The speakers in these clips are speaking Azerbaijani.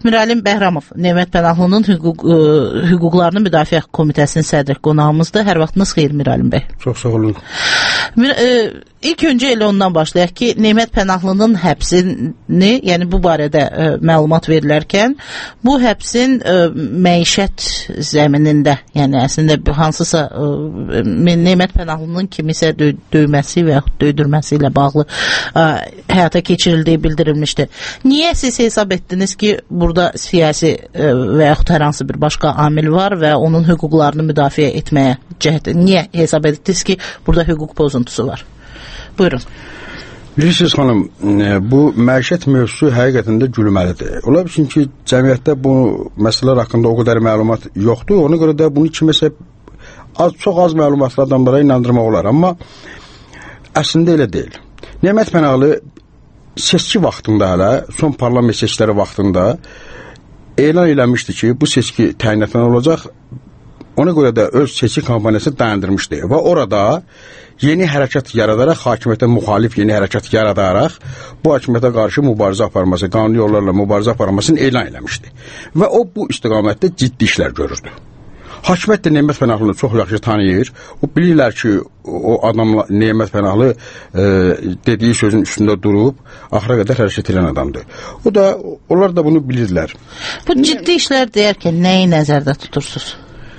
Mirəlim Bəhramov, Nemət Pənahlı'nın hüquqlarını müdafiə komitəsinin sədri qonağımızdır. Hər vaxtınız xeyir Mirəlim bəy. Çox sağ olun. İlk öncə elə ondan başlayaq ki, Nemət Pənahlı'nın həbsini, yəni bu barədə məlumat verilərkən, bu həbsin məişət zəminində, yəni əslində hansısa Nemət Pənahlı'nın kimisə döyməsi və yaxud döydürməsi ilə bağlı həyata keçirildiyi bildirilmişdir. Niyə siz hesab etdiniz ki, burada siyasi və yaxud hər hansı bir başqa amil var və onun hüquqlarını müdafiə etməyə cəhd? Niyə hesab etdiniz ki, burada hüquq pozuntusu var? Buyurun. Bilirsiniz xanım, bu məişət mövzusu həqiqətən də gülməlidir. Ola bilsin ki, cəmiyyətdə bu məsələlər haqqında o qədər məlumat yoxdur. Ona görə də bunu kiməsə çox az məlumatlı adamlara inandırmaq olar. Amma əslində elə deyil. Nemət Pənahlı seçki vaxtında hələ, son parlament seçkiləri vaxtında elan eləmişdi ki, bu seçki təyinatlan olacaq. Ona görə də öz seçki kampaniyasını dayandırmışdı və orada yeni hərəkat yaradaraq, hakimiyyətə müxalif yeni hərəkat yaradaraq bu hakimiyyətə qarşı mübarizə aparması, qanuni yollarla mübarizə aparmasını elan eləmişdi. Və o bu istiqamətdə ciddi işlər görürdü. Hakimiyyət də Nemət Pənahlı'nı çox yaxşı tanıyır. O bilirlər ki, o adamla Nemət Pənahlı dediyi sözün üstündə durub axıra qədər hərəkət edən adamdır. Onlar da bunu bilirlər. Bu ciddi işlər deyərkən nəyi nəzərdə tutursunuz?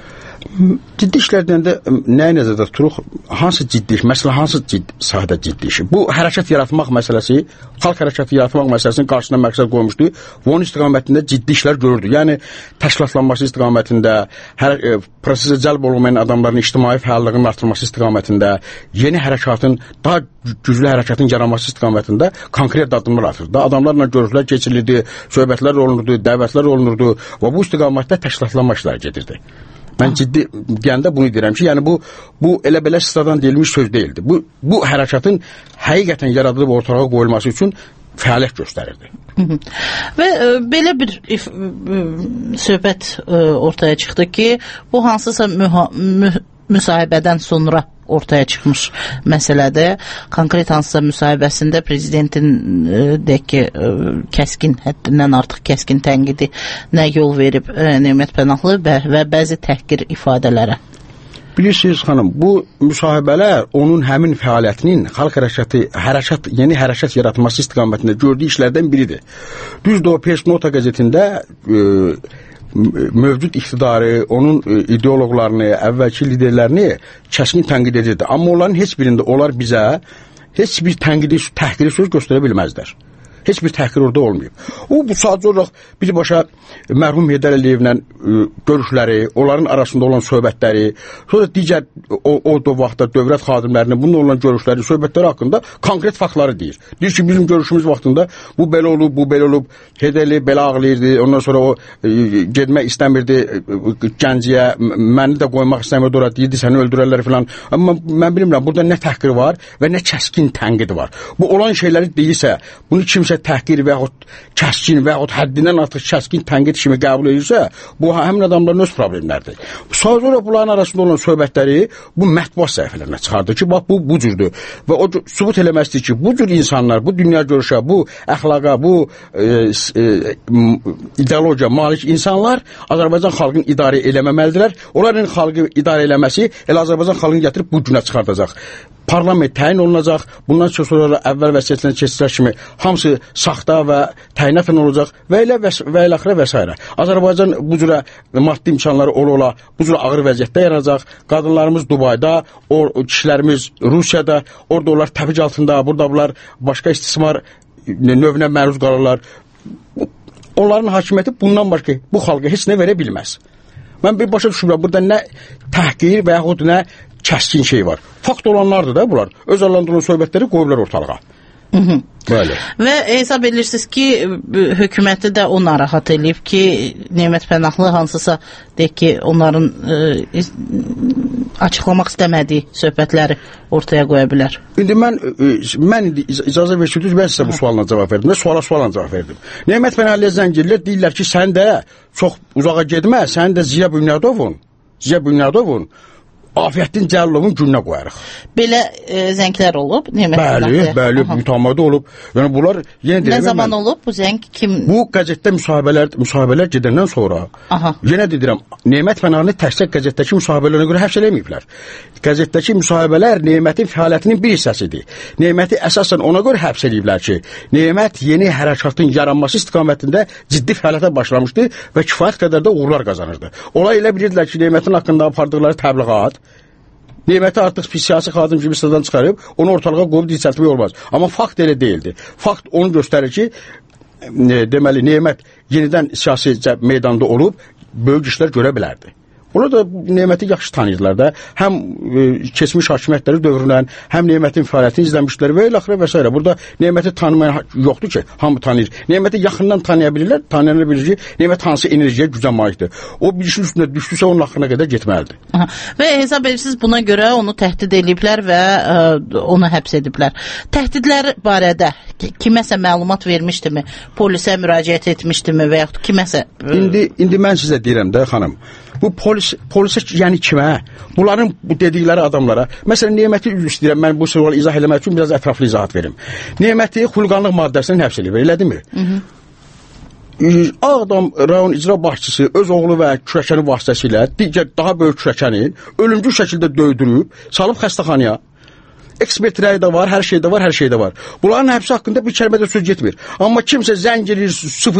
Ciddi işlər deyəndə nəyə nəzərdə tuturuq? Hansı ciddi iş? Məsələn, hansı sadə ciddi işi? Bu hərəkat yaratmaq məsələsi, xalq hərəkatı yaratmaq məsələsinin qarşısına məqsəd qoymuşdu və onun istiqamətində ciddi işlər görürdü. Yəni, təşkilatlanması istiqamətində, prosesə cəlb olunmayan adamların ictimai fəallığının artırılması istiqamətində, yeni hərəkatın, daha güclü hərəkatın yaranması istiqamətində konkret addımlar atırdı. Adamlarla görüşlər keçirildi, söhbətlər olunurdu, dəvətlər olunurdu və bu istiqamətdə təşkilatlanma işləri gedirdi. Mən ciddi deyəndə bunu deyirəm ki, yəni bu elə belə sıradan deyilmiş söz deyildi. Bu hərəkatın həqiqətən yaradılıb ortalığa qoyulması üçün fəaliyyət göstərirdi. Və belə bir söhbət ortaya çıxdı ki, bu hansısa müsahibədən sonra ortaya çıxmış məsələdə, konkret hansısa müsahibəsində prezidentin deyək ki, kəskin, həddindən artıq kəskin tənqidinə yol verib Nemət Pənahlı və bəzi təhqir ifadələrə. Bilirsiniz xanım, bu müsahibələr onun həmin fəaliyyətinin xalq hərəkat, yeni hərəkat yaratması istiqamətində gördüyü işlərdən biridir. Düzdür, o Pers Nota qəzetində mövcud iktidarı, onun ideoloqlarını, əvvəlki liderlərini kəskin tənqid edirdi. Amma onların heç birində onlar bizə heç bir təhqiri söz göstərə bilməzlər. Heç bir təhqir orada olmayıb. Bu sadəcə olaraq birbaşa mərhum Heydər Əliyevlə görüşləri, onların arasında olan söhbətləri, sonra digər o vaxtda dövlət xadimlərinin bununla olan görüşləri, söhbətləri haqqında konkret faktları deyir. Deyir ki, bizim görüşümüz vaxtında bu belə olub, Heydər Əliyev belə ağlayırdı, ondan sonra o getmək istəmirdi Gəncəyə, məni də qoymaq istəmirdi orada, deyirdi, səni öldürərlər filan. Amma mən bilmirəm, burada nə təhqir var və nə kəskin tənqid var. Bu olan şeyləri deyirsə, bunu kimsə təhqir və yaxud kəskin və yaxud həddindən artıq kəskin tənqid kimi qəbul edirsə, bu həmin adamların öz problemlərdir. Sonra bunların arasında olan söhbətləri bu mətbuat səhifələrinə çıxardı ki, bax bu cürdür. Və o sübut eləməzdir ki, bu cür insanlar, bu dünya görüşə, bu əxlaqa, bu ideologiya malik insanlar Azərbaycan xalqını idarə eləməməlidirlər. Onların xalqı idarə eləməsi elə Azərbaycan xalqını gətirib bu günə çıxardacaq. Parlament təyin olunacaq, bundan sonra əvvəl vəsiyyətlənən keçirlər kimi hamısı saxta və təyinatla olacaq və elə və s. Azərbaycan bu cürə maddi imkanları ola, bu cürə ağır vəziyyətdə yaranacaq. Qadınlarımız Dubayda, kişilərimiz Rusiyada, orada onlar təbic altında, burada bunlar başqa istismar növünə məruz qalırlar. Onların hakimiyyəti bundan başqa bu xalqa heç nə verə bilməz. Mən bir başa düşürəm, burada nə təhqir və yaxud nə kəskin şey var. Fakt olanlardır da bunlar. Öz alandıran söhbətləri qoyublar ortalığa. Bəli. Və hesab edirsiniz ki, hökuməti də o narahat eləyib ki, Nemət Pənahlı hansısa deyək ki, onların açıqlamaq istəmədiyi söhbətləri ortaya qoya bilər. İndi mən icazə verirsiniz, mən sizə bu sualına cavab verdim və suala cavab verdim. Nemət Pənahlıya zəng edirlər, deyirlər ki, sən də çox uzağa getmə, sən də Ziya Bünyadovun Afiyətdin Cəllovun gününə qoyarıq. Belə zənglər olub, Nemət Pənahlı. Bəli, mütəmadi olub. Yəni bunlar yenə deyirəm. Nə zaman olub bu zəng? Kim? Bu qəzetdə müsahibələr gedəndən sonra. Yenə deyirəm, Nemət Pənahlını təkcə qəzetdəki müsahibələrə görə həbs eləməyiblər. Qəzetdəki müsahibələr Nemətin fəaliyyətinin bir hissəsidir. Neməti əsasən ona görə həbs eləyiblər ki, Nemət yeni hərəkatın yaranması istiqamətində ciddi fəaliyyətə başlamışdı və kifayət qədər də uğurlar qazanırdı. Olay elə bilirdilər ki, Nemətin haqqında apardıqları təbliğat Neməti artıq siyasi xadim kimi sıradan çıxarıb, onu ortalığa qoyub dizəltmək olmaz. Amma fakt elə deyildi. Fakt onu göstərir ki, deməli, Nemət yenidən siyasi meydanda olub, böyük işlər görə bilərdi. Ona da Neməti yaxşı tanıyırlar da. Həm keçmiş hakimiyyətləri dövründən, həm Nemətin fəaliyyətini izləmişlər və ilaxıra və s. Burada Neməti tanımayan yoxdur ki, hamı tanıyır. Neməti yaxından tanıya bilirlər, tanıyana bilir ki, Nemət hansı enerjiyə, gücə malikdir. O bir işin üstündə düşdüsə onun haqqına qədər getməlidir. Və hesab edirsiniz buna görə onu təhdid ediblər və onu həbs ediblər. Təhdidlər barədə kiməsə məlumat vermişdimi, polisə müraciət etmişdimi və yaxud kiməsə? İndi mən sizə deyirəm də, xanım. Bu polisə yəni kimə? Bunların bu dedikləri adamlara. Məsələn, Neməti istəyirəm, mən bu sualı izah eləmək üçün biraz ətraflı izahat verim. Neməti xulqanlıq maddəsindən həbs edib, elədirmi? Ağdam rayon icra başçısı öz oğlu və kürəkəni vasitəsilə digər daha böyük kürəkənin ölümcül şəkildə döydürüb, salıb xəstəxanaya. Ekspert rəyi də var, hər şey də var, hər şey də var. Bunların həbsi haqqında bir kəlmə də söz getmir. Amma kimsə zəng edir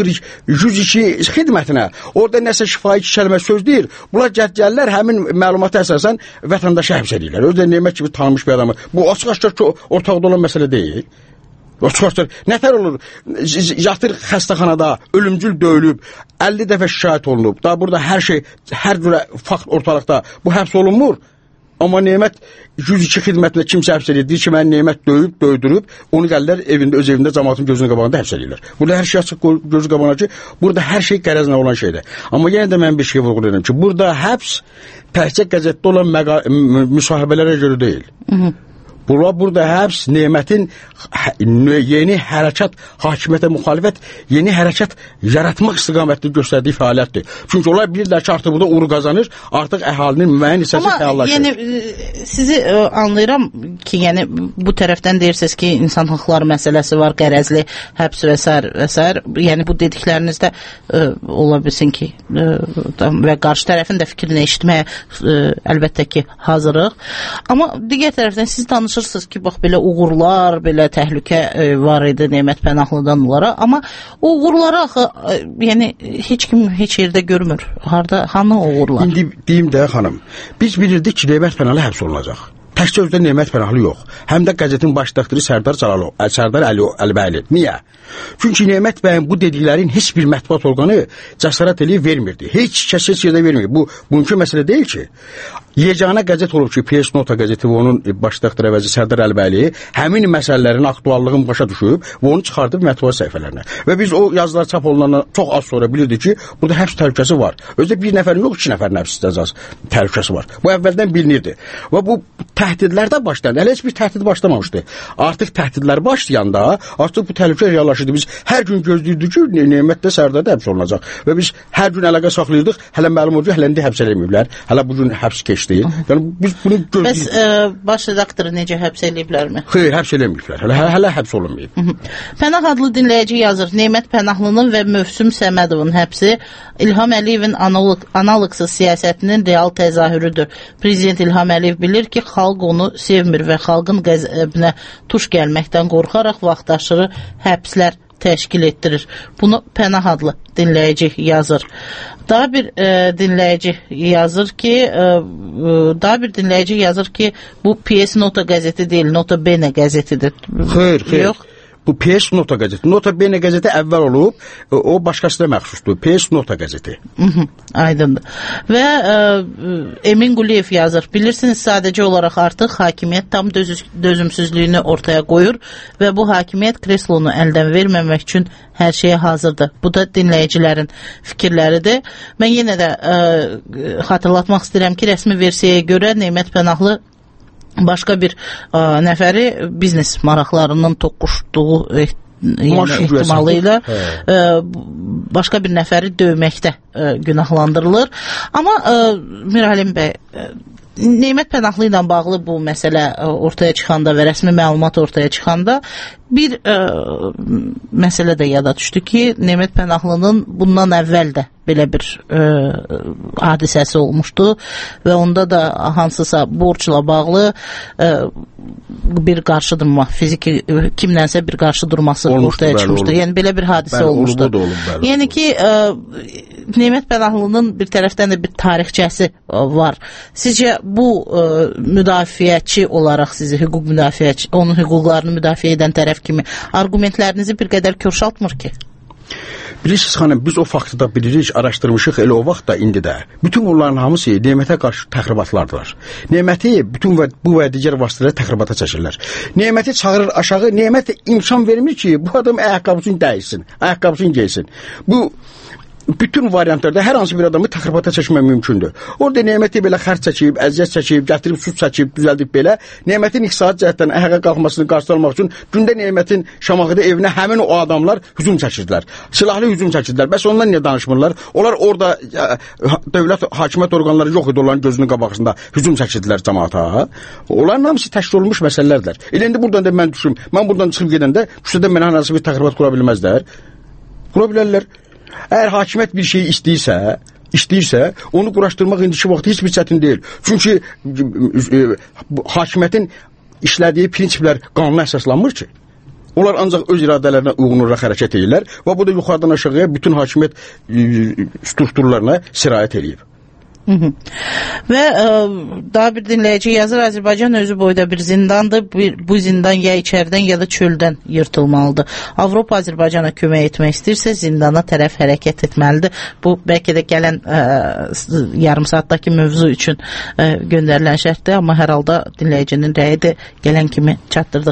0102 xidmətinə, orada nəsə şifahi kəlmə söz deyir. Bunlar gəlirlər, həmin məlumata əsasən vətəndaşı həbs edirlər. Özdə Nemət kimi tanınmış bir adamı. Bu açıq-aşkar ki, ortaqda olan məsələ deyil. Açıq-aşkar nətər olur? Yatır xəstəxanada, ölümcül döyülüb, 50 dəfə şikayət olunub. Daha burada hər şey, hər cürə fakt ortalıqda. Bu həbs olunmur. Amma Nemət 102 xidmətində kimsə həbs edir, deyir ki, mən Nemət döyüb, döydürüb, onu gəlirlər evində, öz evində cəmaatın gözünün qabağında həbs edirlər. Burada hər şey açıq gözü qabağına ki, burada hər şey qərəzlə olan şeydir. Amma yenə də mən bir şey vurğulayıram ki, burada həbs təkcə qəzetdə olan müsahibələrə görə deyil. Burada həbs Nemətin yeni hərəkat, hakimiyyətə müxalifət, yeni hərəkat yaratmaq istiqamətli göstərdiyi fəaliyyətdir. Çünki onlar bilirlər ki, artıq burada uğur qazanır, artıq əhalinin müəyyən hissəsi fəallaşır. Amma yəni sizi anlayıram ki, yəni bu tərəfdən deyirsiniz ki, insan hüquqları məsələsi var, qərəzli həbs və s. Yəni bu dediklərinizdə ola bilsin ki, və qarşı tərəfin də fikrini eşitməyə əlbəttə ki, hazırıq. Amma digər tərəfdən siz danışırsınız ki, bax, belə uğurlar, belə təhlükə var idi Nemət Pənahlıdan onlara, amma uğurları axı, yəni, heç kim heç yerdə görmür. Hanı uğurlar? İndi deyim də, xanım, biz bilirdik ki, Nemət Pənahlı həbs olunacaq. Təkcə özdə Nemət Pənahlı yox. Həm də qəzetin baş redaktoru Sərdar Əlibəyli. Niyə? Çünki Nemət bəyin bu dediklərin heç bir mətbuat orqanı cəsarət eləyib vermirdi. Heç kəs heç yerdə vermirdi. Bu, bugünkü məsələ deyil ki. Yeganə qəzet olub ki, PS Nota qəzeti və onun baş redaktoru əvəzi Sərdar Əlibəyli həmin məsələlərin aktuallığını başa düşüb və onu çıxardıb mətbuat səhifələrinə. Və biz o yazılar çap olunandan çox az sonra bilirdik ki, burada həbs təhlükəsi var. Özdə bir nəfərin yox, 2 nəfərin həbs təhlükəsi var. Bu əvvəldən bilinirdi. Və bu təhdidlər də başlandı. Hələ heç bir təhdid başlamamışdı. Artıq təhdidlər başlayanda artıq bu təhlükə reallaşırdı. Biz hər gün gözləyirdik ki, Nemət də Sərdar da həbs olunacaq. Və biz hər gün əlaqə saxlayırdıq. Hələ məlum oldu ki, hələ indi həbs eləməyiblər. Hələ bu gün həbs keçdi. Yəni biz bunu gözləyirdik. Bəs baş redaktoru necə həbs eləyiblərmi? Xeyr, həbs eləməyiblər. Hələ həbs olunmayıb. Pənah adlı dinləyici yazır. Nemət Pənahlının və Mövsüm Səmədovun həbsi İlham Əliyevin analoqsuz siyasətinin real təzahürüdür. Prezident İlham Əliyev bilir ki, xalq onu sevmir və xalqın qəzəbinə tuş gəlməkdən qorxaraq vaxtaşırı həbslər təşkil etdirir. Bunu Pənah adlı dinləyici yazır. Daha bir dinləyici yazır ki, bu PS Nota qəzeti deyil, Nota Bene qəzetidir. Xeyr. Yox. Bu PS Nota qəzeti. Nota Bene qəzeti əvvəl olub, o başqasına məxsusdur. PS Nota qəzeti. Aydındır. Və Emin Quliyev yazır. Bilirsiniz, sadəcə olaraq artıq hakimiyyət tam dözümsüzlüyünü ortaya qoyur və bu hakimiyyət kreslonu əldən verməmək üçün hər şeyə hazırdır. Bu da dinləyicilərin fikirləridir. Mən yenə də xatırlatmaq istəyirəm ki, rəsmi versiyaya görə Nemət Pənahlı başqa bir nəfəri biznes maraqlarının toqquşduğu ehtimalı ilə başqa bir nəfəri döyməkdə günahlandırılır. Amma Mir Halim bəy, Nemət Pənahlı ilə bağlı bu məsələ ortaya çıxanda və rəsmi məlumat ortaya çıxanda bir məsələ də yada düşdü ki, Nemət Pənahlının bundan əvvəl də belə bir hadisəsi olmuşdu və onda da hansısa borcla bağlı bir qarşı durma, fiziki kimlənsə bir qarşı durması ortaya çıxmışdı. Yəni belə bir hadisə olmuşdu. Yəni ki, Nemət Pənahlının bir tərəfdən də bir tarixçəsi var. Sizcə bu müdafiəçi olaraq sizi hüquq müdafiəçi, onun hüquqlarını müdafiə edən tərəf kimi argumentlərinizi bir qədər körşaltmır ki? Bilirsiniz xanım, biz o faktı da bilirik, araşdırmışıq elə o vaxt da, indi də. Bütün onların hamısı Nemətə qarşı təxribatlardılar. Neməti bütün bu və digər vasitələrlə təxribata çəkirlər. Neməti çağırır aşağı, Nemət imkan vermir ki, bu adam ayaqqabısını dəysin, ayaqqabısını geysin. Bu bütün variantlarda hər hansı bir adamı təxribata çəkmək mümkündür. Orada Neməti belə xərc çəkib, əziyyət çəkib, gətirib su çəkib, düzəldib belə. Nemətin iqtisadi cəhətdən ayağa qalxmasını qarşılamaq üçün gündə Nemətin Şamaxıda evinə həmin o adamlar hücum çəkirdilər. Silahlı hücum çəkirdilər. Bəs ondan niyə danışmırlar? Onlar orada dövlət hakimiyyət orqanları yox idi, onların gözünün qabağında hücum çəkirdilər cəmaata. Onların hamısı təşkil olunmuş məsələlərdir. Elə indi buradan da mən düşüm. Mən buradan çıxıb gedəndə küçədə mənə hansı bir təxribat qura bilməzlər. Qura bilərlər. Əgər hakimiyyət bir şey istəyirsə, onu quraşdırmaq indiki vaxtı heç bir çətin deyil. Çünki hakimiyyətin işlədiyi prinsiplər qanuna əsaslanmır ki. Onlar ancaq öz iradələrinə uyğun olaraq hərəkət edirlər və bu da yuxarıdan aşağıya bütün hakimiyyət strukturlarına sirayət edib. Və daha bir dinləyici yazır, Azərbaycan özü boyda bir zindandır, bu zindan ya içərdən ya da çöldən yırtılmalıdır. Avropa Azərbaycana kömək etmək istəyirsə zindana tərəf hərəkət etməlidir. Bu bəlkə də gələn yarım saatdakı mövzu üçün göndərilən şərtdir, amma hər halda dinləyicinin rəyi də gələn kimi çatdırdıq.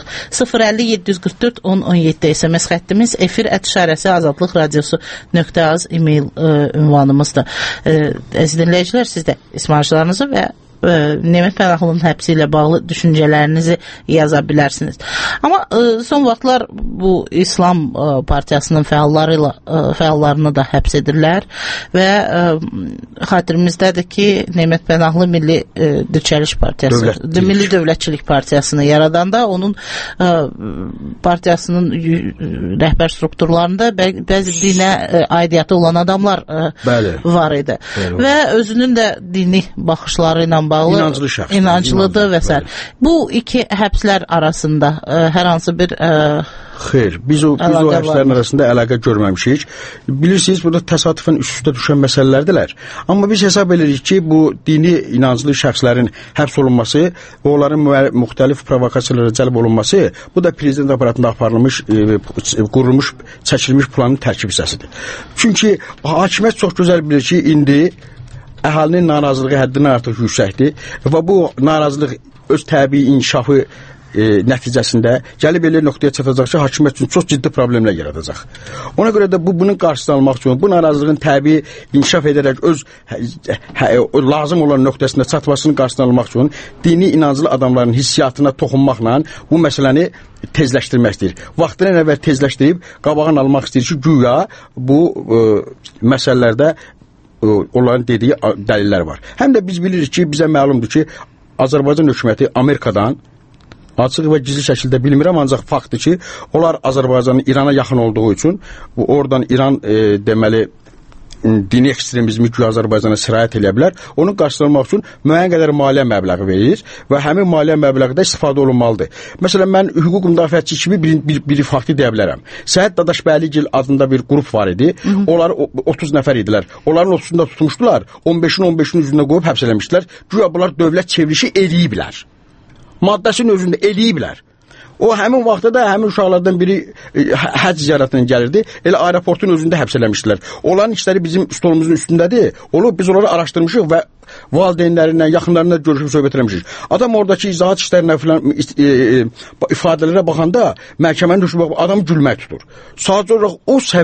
050-744-1017 SMS xəttimiz, efir @işarəsi azadlıq radiosu.az e-mail ünvanımızdır. Əziz dinləyicilər, siz də ismarcılarınızı və Nemət Pənahlının həbsi ilə bağlı düşüncələrinizi yaza bilərsiniz. Amma son vaxtlar bu İslam partiyasının fəallarını da həbs edirlər və xatirimizdədir ki, Nemət Pənahlı Milli Dirçəliş Partiyası, Milli Dövlətçilik Partiyasını yaradanda onun partiyasının rəhbər strukturlarında bəzi dinə aidiyyatı olan adamlar var idi. Və özünün də dini baxışları ilə bağlı inanclıdır və s. Bu iki həbslər arasında hər hansı bir xeyr, biz o həbslərin arasında əlaqə görməmişik. Bilirsiniz, burada təsadüfən üst-üstə düşən məsələlərdirlər. Amma biz hesab edirik ki, bu dini inanclı şəxslərin həbs olunması və onların müxtəlif provokasiyalara cəlb olunması, bu da prezident aparatında aparılmış, qurulmuş, çəkilmiş planın tərkib hissəsidir. Çünki hakimiyyət çox gözəl bilir ki, indi əhalinin narazılığı həddindən artıq yüksəkdir və bu narazılıq öz təbii inkişafı nəticəsində gəlib elə nöqtəyə çatacaq ki, hakimiyyət üçün çox ciddi problemlər yaradacaq. Ona görə də bunun qarşısını almaq üçün, bu narazılığın təbii inkişaf edərək öz lazım olan nöqtəsində çatmasının qarşısını almaq üçün dini inanclı adamların hissiyatına toxunmaqla bu məsələni tezləşdirməkdir. Vaxtını əvvəl tezləşdirib qabağını almaq istəyir ki, güya bu məsələlərdə onların dediyi dəlillər var. Həm də biz bilirik ki, bizə məlumdur ki, Azərbaycan hökuməti Amerikadan açıq və gizli şəkildə bilmirəm, ancaq faktdır ki, onlar Azərbaycanın İrana yaxın olduğu üçün oradan İran deməli dini ekstremizmi güya Azərbaycana sirayət edə bilər. Onun qarşılanmaq üçün müəyyən qədər maliyyə məbləği verir və həmin maliyyə məbləği də istifadə olunmalıdır. Məsələn, mən hüquq müdafiəçisi kimi bir faktı deyə bilərəm. Səhət Dadaşbəyligil adında bir qrup var idi. Onlar 30 nəfər idilər. Onların 30'unu da tutmuşdular. 15'in üzerine qoyub həbs eləmişdilər. Güya bunlar dövlət çevrilişi eləyiblər. Maddəsinin özündə eləyiblər. O həmin vaxtda da həmin uşaqlardan biri həcc ziyarətinə gəlirdi. Elə aeroportun özündə həbs eləmişdilər. Onların işləri bizim stolumuzun üstündədir. Biz onları araşdırmışıq və valideynlərindən, yaxınlarına görüşüb söhbət eləmişik. Adam oradakı izahat işlərinə filan ifadələrə baxanda məhkəmənin düşüb adam gülmək tutur. Sadəcə olaraq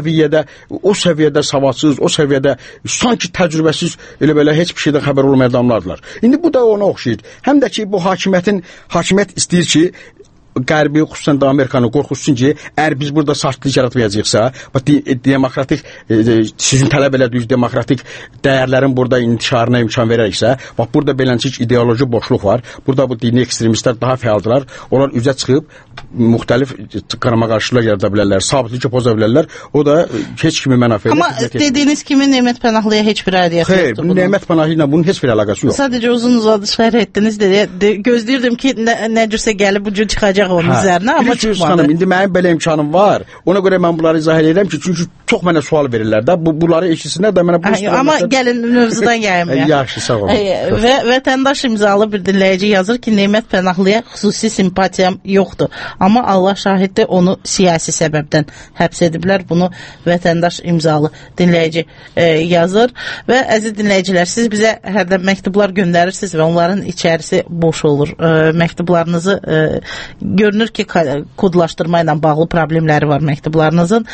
o səviyyədə savadsız, o səviyyədə sanki təcrübəsiz elə belə heç bir şeydən xəbər olmayan adamlardılar. İndi bu da ona oxşayır. Həm də ki bu hakimiyyət istəyir ki, Qərbi, xüsusən də Amerikanı qorxusun ki, əgər biz burada saçlıq yaratmayacaqsa, demokratik, sizin tələb elədiyiniz demokratik dəyərlərin burada intişarına imkan verəriksə, burada beləncik ideoloji boşluq var. Burada bu dini ekstremistlər daha fəaldılar. Onlar üzə çıxıb müxtəlif qarama-qarşılar yarada bilərlər, sabitliyi poza bilərlər. O da heç kimi mənafeylə. Amma dediyiniz kimi Nemət Pənahlıya heç bir aidiyyəti yoxdur. Xeyr, Nemət Pənahlı ilə bunun heç bir əlaqəsi yox. Sadəcə uzun-uzadı şərh etdiniz deyə gözləyirdim ki, nə cürsə gəlib bu cür çıxacaq onun üzərinə, amma çıxmadı. İndi mənim belə imkanım var. Ona görə mən bunları izah edirəm ki, çünki çox mənə sual verirlər də. Bunları eşitsinlər də mənə bu amma gəlin mövzudan gəlməyək. Yaxşı, sağ olun. Və vətəndaş imzalı bir dinləyici yazır ki, Nemət Pənahlıya xüsusi simpatiyam yoxdur. Amma Allah şahiddir, onu siyasi səbəbdən həbs ediblər. Bunu vətəndaş imzalı dinləyici yazır. Və əziz dinləyicilər, siz bizə hərdən məktublar göndərirsiniz və onların içərisi boş olur. Məktublarınızı görünür ki, kodlaşdırma ilə bağlı problemləri var məktublarınızın.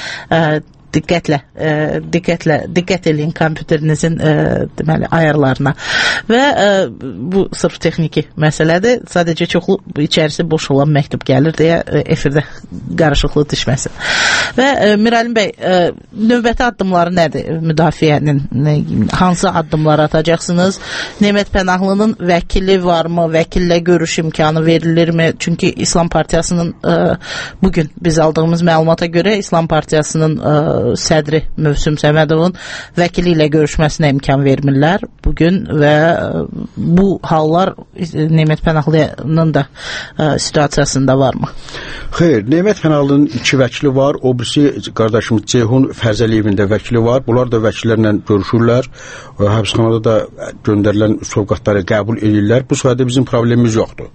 Diqqət eləyin kompüterinizin deməli ayarlarına. Və bu sırf texniki məsələdir. Sadəcə çoxlu içərisi boş olan məktub gəlir deyə efirdə qarışıqlıq düşməsin. Və Miralim bəy, növbəti addımları nədir müdafiənin? Hansı addımlar atacaqsınız? Nemət Pənahlının vəkili varmı? Vəkillə görüş imkanı verilirmi? Çünki İslam Partiyasının bugün biz aldığımız məlumata görə İslam Partiyasının sədri Mövsüm Səmədovun vəkili ilə görüşməsinə imkan vermirlər bugün və bu hallar Nemət Pənahlının da situasiyasında varmı? Xeyr, Nemət Pənahlının 2 vəkili var, o birisi qardaşımız Ceyhun Fərzəliyevin də vəkili var. Bunlar da vəkillərlə görüşürlər, həbsxanada da göndərilən sovqatları qəbul edirlər. Bu sayədə bizim problemimiz yoxdur.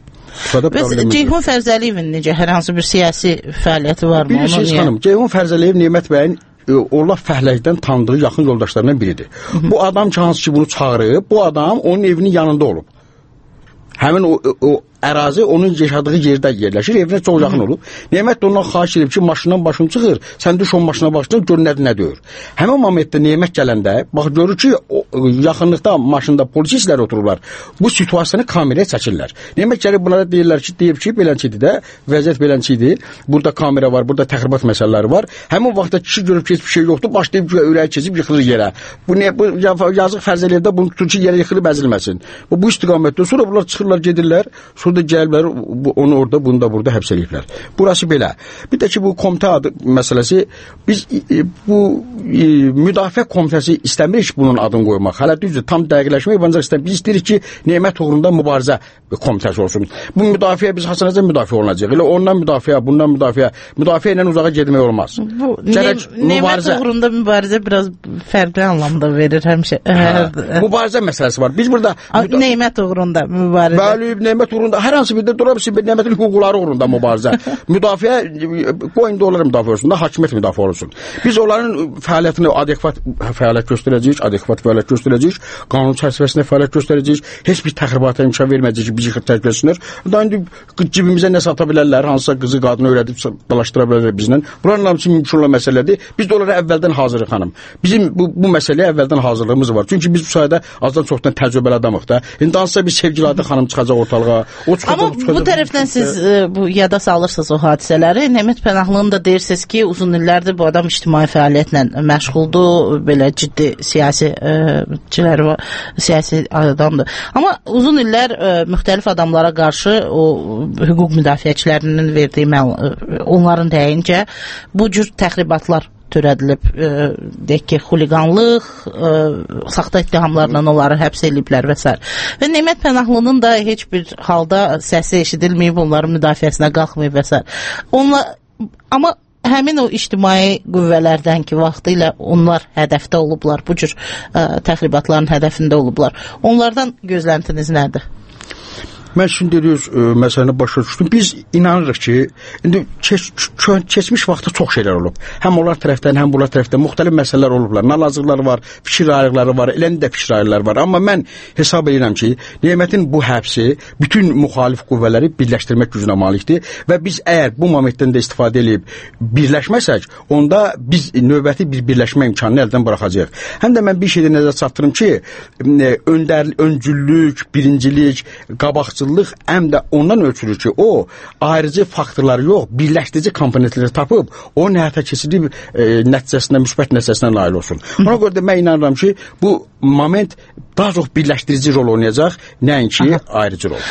Ceyhun Fərzəliyevin necə, hər hansı bir siyasi fəaliyyəti varmı? Bilirsiniz xanım, Ceyhun Fərzəliyev Nemət bəyin Allah fəhləkdən tanıdığı yaxın yoldaşlarından biridir. Bu adam ki, hansı ki bunu çağırıb, bu adam onun evinin yanında olub. Həmin o ərazi onun yaşadığı yerdə yerləşir, evinə çox yaxın olub. Nemət də ondan xahiş edib ki, maşından başını çıxır, sən düş o maşına başına, gör nə deyir. Həmin momentdə Nemət gələndə, bax görür ki, yaxınlıqda maşında polislər otururlar. Bu situasiyanı kameraya çəkirlər. Nemət gəlib bunlara deyib ki, beləncidir də, vəziyyət beləncidir, burada kamera var, burada təxribat məsələləri var. Həmin vaxtda kişi görüb ki, heç bir şey yoxdur, başlayıb ki, ürəyi keçib yıxılır yerə. Bu yazıq Fərzəliyevdə bunu tutur ki, yerə yıxılıb əzilməsin. Bu istiqamətdə sonra bunlar çıxırlar, gedirlər, sonra da gəliblər, onu orada, bunu da burada həbs ediblər. Burası belə. Bir də ki, bu komitə adı məsələsi, biz bu müdafiə komitəsi istəmirik bunun adını qoymaq. Hələ düzdür, tam dəqiqləşmək, ancaq istəmirik. Biz istəyirik ki, Nemət uğrunda mübarizə komitəsi olsun. Bu müdafiə biz hasanəcə müdafiə olunacaq. Elə ondan müdafiə, bundan müdafiə. Müdafiə ilə uzağa getmək olmaz. Nemət uğrunda mübarizə biraz fərqli anlamda verir həmişə. Mübarizə məsələsi var. Biz burada Nemət uğrunda mübarizə. Bəli, Nemət uğrunda hər hansı bir də durabilir, Nemətin hüquqları uğrunda mübarizə. Müdafiə, qoyun da onların müdafiə olsun da, hakimiyyət müdafiə olsun. Biz onların fəaliyyətini adekvat fəaliyyət göstərəcəyik, qanun çərçivəsində fəaliyyət göstərəcəyik, heç bir təxribata imkan verməyəcək ki, bizi tərk etsinlər. Daha indi cibimizə nə sata bilərlər, hansısa qızı qadını öyrədib dalaşdıra bilərlər bizlə. Bunların hamısı mümkün olan məsələdir. Biz də onlara əvvəldən hazırıq xanım. Bizim bu məsələyə əvvəldən hazırlığımız var. Çünki biz bu sayədə azdan çoxdan təcrübəli adamıq da. İndi hansısa bir sevgiladı xanım çıxacaq ortalığa. Amma bu tərəfdən siz bu yada salırsınız o hadisələri. Nemət Pənahlının da deyirsiniz ki, uzun illərdir bu adam ictimai fəaliyyətlə məşğuldur, belə ciddi siyasiçilər var, siyasi adamdır. Amma uzun illər müxtəlif adamlara qarşı o hüquq müdafiəçilərinin verdiyi onların dəyincə bu cür təxribatlar törədilib, deyək ki, xuliqanlıq, saxta ittihamlarla onları həbs ediblər və s. Və Nemət Pənahlının da heç bir halda səsi eşidilməyib, onların müdafiəsinə qalxmayıb və s. Amma həmin o ictimai qüvvələrdən ki, vaxtı ilə onlar hədəfdə olublar, bu cür təxribatların hədəfində olublar. Onlardan gözləntiniz nədir? Mən şimdi deyirik, məsələni başa düşdüm. Biz inanırıq ki, indi keçmiş vaxtda çox şeylər olub. Həm onlar tərəfdən, həm bunlar tərəfdən müxtəlif məsələlər olublar. Nalazlıqlar var, fikir ayrılıqları var, eləni də fikir ayrılıqları var. Amma mən hesab edirəm ki, Nemətin bu həbsi bütün müxalif qüvvələri birləşdirmək gücünə malikdir və biz əgər bu momentdən də istifadə edib birləşməsək, onda biz növbəti bir birləşmə imkanını əldən buraxacağıq. Həm də mən bir şeydə nəzər çatdırım ki, öncüllük, birincilik, qabaqçı ardıcıllıq həm də ondan ölçülür ki, o ayrıcı faktorları yox, birləşdirici komponentləri tapıb, o həyata keçirdiyi nəticəsində, müsbət nəticəsinə nail olsun. Ona görə də mən inanıram ki, bu moment daha çox birləşdirici rol oynayacaq, nəinki ayrıcı rol.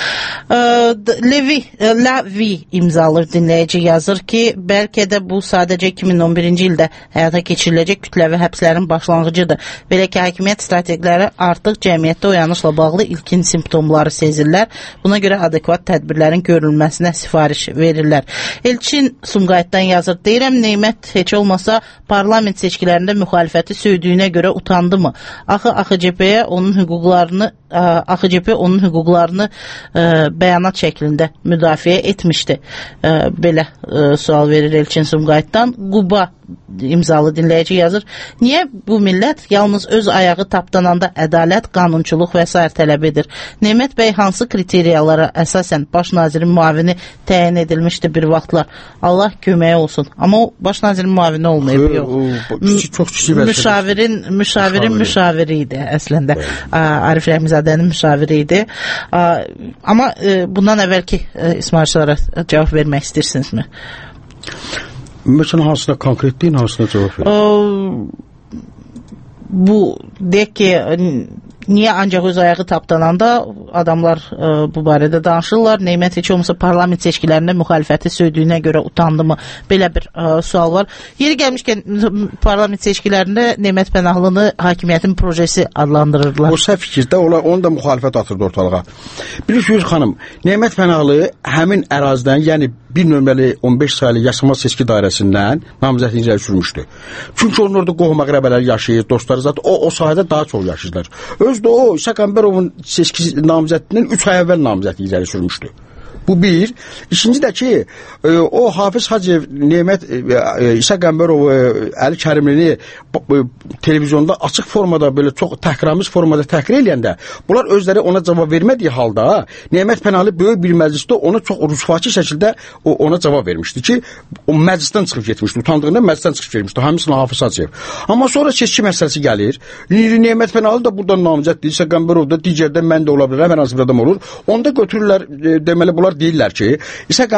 Levi imzalı dinləyici yazır ki, bəlkə də bu sadəcə 2011-ci ildə həyata keçiriləcək kütləvi həbslərin başlanğıcıdır. Belə ki, hakimiyyət strategiyaları artıq cəmiyyətdə oyanışla bağlı ilkin simptomları sezirlər. Buna görə adekvat tədbirlərin görülməsinə sifariş verirlər. Elçin Sumqayıtdan yazır, deyirəm, Neymət heç olmasa parlament seçkilərində müxalifəti söydüyünə görə utandı mı? Axı AXCP onun hüquqlarını bəyanat şəklində müdafiə etmişdi. Belə sual verir Elçin Sumqayıtdan. Quba imzalı dinləyici yazır. Niyə bu millət yalnız öz ayağı tapdananda ədalət, qanunçuluq və s. tələb edir? Neymət bəy hansı kriteriyalara əsasən baş nazirin müavini təyin edilmişdi bir vaxtlar? Allah köməyi olsun. Amma o baş nazirin müavini olmayıb, yox. Müşavirin müşaviri idi əslində. Arif Rəhmizadənin müşaviri idi. Amma bundan əvvəlki İsmailçilərə cavab vermək istəyirsinizmi? Məsələn, hansına konkret deyin, hansına cavab verin? Bu, deyək ki, niyə ancaq öz ayağı tapdananda adamlar bu barədə danışırlar? Neymət heç olmasa parlament seçkilərində müxalifəti söydüyünə görə utandı mı? Belə bir sual var. Yeri gəlmişkən parlament seçkilərində Neymət Pənahlını hakimiyyətin projesi adlandırırdılar. O səhv fikirdə onu da müxalifət atırdı ortalığa. Bilirsiniz xanım, Neymət Pənahlı həmin ərazidən, yəni bir nömrəli 15 sayılı yaşama seçki dairəsindən namizədliyi sürmüşdü. Çünki onun orada qohum əqrəbələri yaşayır, dostları zaten o sahədə daha çox yaşayırlar. Özdə o İshak Əmbərovun seçki namizədliyindən 3 ay əvvəl namizədliyi sürmüşdü. Bu bir. İkinci də ki, o Hafiz Hacıyev, Neymət, İshak Əmbərov, Əli Kərimlini televizyonda açıq formada, belə çox təhqiramiz formada təhqir eləyəndə, bunlar özləri ona cavab vermədiyi halda, Neymət Pənahlı böyük bir məclisdə ona çox rüsvaki şəkildə ona cavab vermişdi ki, o məclisdən çıxıb getmişdi, utandığında məclisdən çıxıb getmişdi, həmçinin Hafiz Hacıyev. Amma sonra seçki məsələsi gəlir, Neymət Pənahlı da buradan namizəddir, İshak Əmbərov da, digərdə mən də ola bilirəm, hər hansı bir adam olur. Onda götürürlər, deməli bunlar deyirlər ki, İshak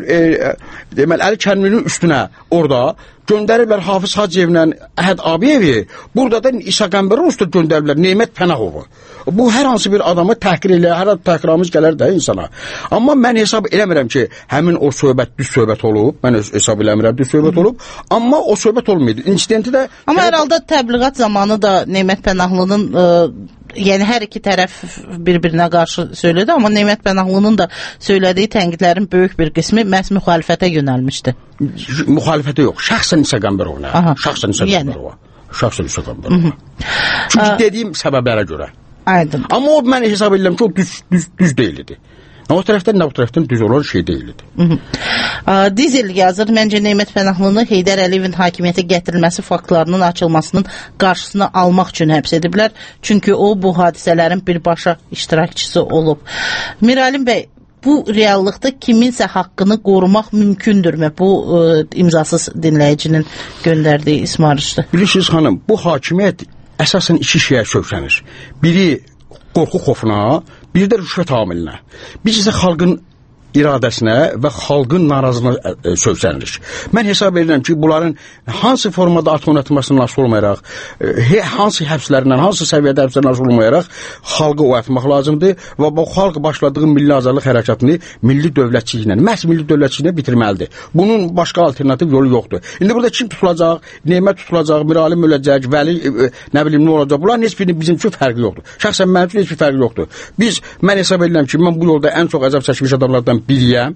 Əli Kərimlinin üstünə orada göndəriblər Hafiz Hacıyevlə Əhəd Abiyevi, burada da İshak Əmbərov üstə göndəriblər Neymət Pənahovu. Bu hər hansı bir adamı təhqir eləyər, hər təhqiramiz gələr də insana. Amma mən hesab eləmirəm ki, həmin o söhbət düz söhbət olub, mən hesab eləmirəm düz söhbət olub, amma o söhbət olmaydı. İnsidenti də... Amma hər halda təbliğat zamanı da Neymət Pənahlının yəni hər iki tərəf bir-birinə qarşı söylədi, amma Neymət Pənahlının da söylədiyi tənqidlərin böyük bir qismi məhz müxalifətə yönəlmişdi. Müxalifətə yox, şəxsən İshak Əmbərovuna. Şəxsən İshak Əmbərovuna. Çünki dediyim səbəblərə görə. Aydın. Amma o mən hesab edirəm ki, o düz deyildi. O tərəfdən nə bu tərəfdən düz olan şey deyildi. Dizel yazır, məncə Neymət Pənahlını Heydər Əliyevin hakimiyyətə gətirilməsi faktlarının açılmasının qarşısını almaq üçün həbs ediblər. Çünki o bu hadisələrin birbaşa iştirakçısı olub. Miralim bəy, bu reallıqda kiminsə haqqını qorumaq mümkündürmü? Bu imzasız dinləyicinin göndərdiyi ismarışdır. Bilirsiniz xanım, bu hakimiyyət əsasən iki şeyə sövrənir. Biri qorxu xofuna, biri də rüşvət amilinə. Biz isə xalqın iradəsinə və xalqın narazılığına sövrənirik. Mən hesab edirəm ki, bunların hansı formada artıq oynatılmasından asılı olmayaraq, hansı həbslərindən, hansı səviyyədə həbslərindən asılı olmayaraq xalqı oyatmaq lazımdır və bu xalq başladığı milli azadlıq hərəkatını milli dövlətçiliklə, məhz milli dövlətçiliklə bitirməlidir. Bunun başqa alternativ yolu yoxdur. İndi burada kim tutulacaq, Neymət tutulacaq, Miralim öləcək, Vəli nə bilim nə olacaq, bunların heç birinin bizim üçün fərqi yoxdur. Şəxsən mənim üçün heç bir fərqi yoxdur. Mən hesab edirəm ki, mən bu yolda ən çox əzab çəkmiş adamlardan biriyəm.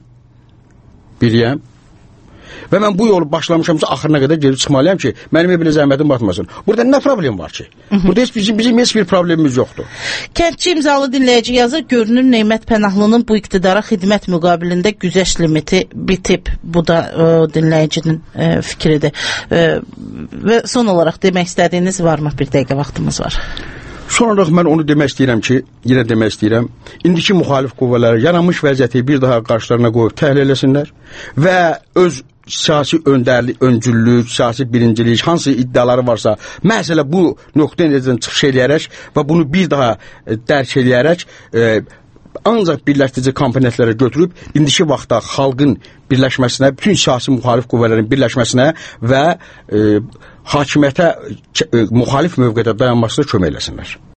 Və mən bu yolu başlamışamsa axırına qədər gelib çıxmalıyam ki, mənim belə zəhmətim batmasın. Burada nə problem var ki? Burada bizim heç bir problemimiz yoxdur. Kəndçi imzalı dinləyici yazır, görünür Neymət Pənahlının bu iqtidara xidmət müqabilində güzəşt limiti bitib. Bu da dinləyicinin fikridir. Və son olaraq demək istədiyiniz varmı? Bir dəqiqə vaxtımız var. Son olaraq mən onu demək istəyirəm ki, yenə demək istəyirəm, indiki müxalif qüvvələri yaranmış vəziyyəti bir daha qarşılarına qoyub təhlil eləsinlər və öz siyasi öncüllük, siyasi birincilik, hansı iddiaları varsa, məsələ bu nöqtə-i-nəzərdən çıxış eləyərək və bunu bir daha dərk eləyərək ancaq birləşdirici komponentlərə götürüb indiki vaxtda xalqın birləşməsinə, bütün siyasi müxalif qüvvələrin birləşməsinə və hakimiyyətə müxalif mövqedə dayanmasına kömək eləsinlər.